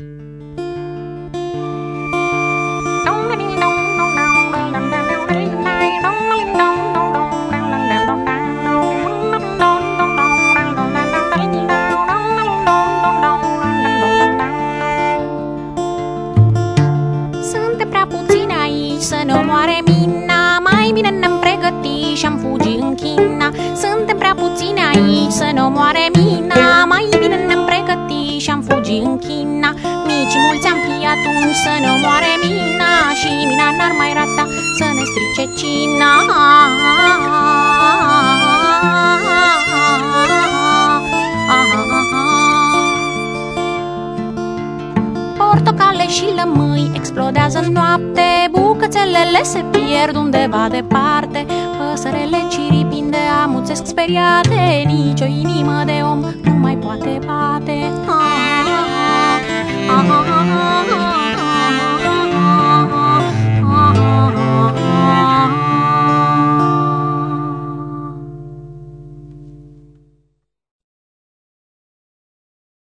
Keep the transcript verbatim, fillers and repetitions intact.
Suntem prea puțini aici să ne omoare mina, mai bine ne-am pregătit și-am fugit în China. Suntem prea puțini aici să ne omoare mina, mai bine ne-am pregătit și-am fugit în China. Mici mulți am fi atunci să ne omoare mina și mina n-ar mai rata să ne strice cina. Portocale și lămâi explodează în noapte, bucățelele se pierd undeva departe, păsărele ciripind de amuțesc speriate, nici o inimă de om nu mai poate bate. Ah.